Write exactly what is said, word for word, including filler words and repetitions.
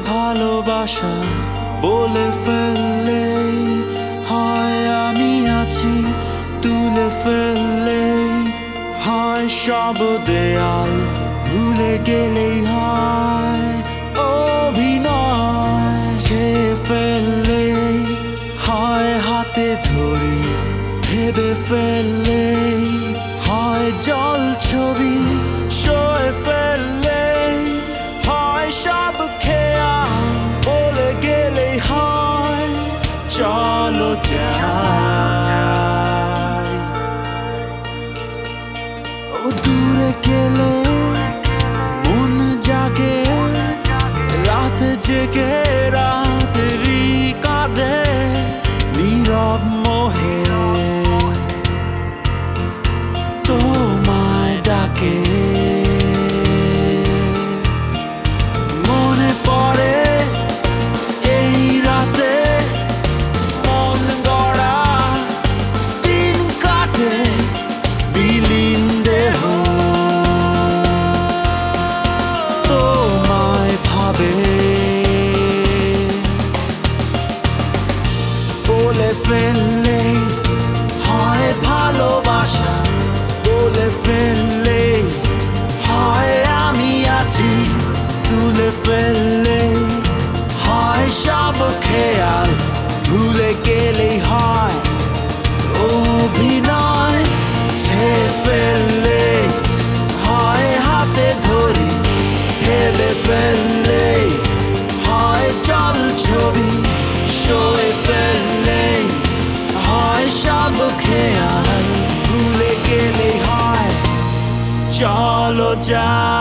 ভালোবাসা বলে ফেললে হয় আমি আছি, তুলে ফেললে হয় সব দেয়াল ভুলে গেলেই হয় অভিনয়, ছেয়ে ফেললে হয় হাতে ধরি, ভেবে ফেললে হয় জল ছবি, সয়ে ফেললে হয় সব খেয়াল, বলে গেলেই হয় চলো যাই। ও দূরে গেলে মন জাগে, রাত জেগে রাতেরই কাঁদে নীরব মোহে তোমায় ডাকে। মনে পড়ে এই রাতে মন গড়া দিন কাটে বিলীন দেহ, তোমায় ভাবে বলে ফেললে হয় ভালোবাসা, বলে ফেললে হয় আমি আছি, তুলে ফেললে হয় সব খেয়াল, ভুলে গেলেই হয় অভিনয়, ছেয়ে ফেললে হয় হাতে ধরি, ভেবে ফেললে হয় জল ছবি, সয়ে ফেললে হয় সব খেয়াল, ভুলে গেলেই হয় চলো যা।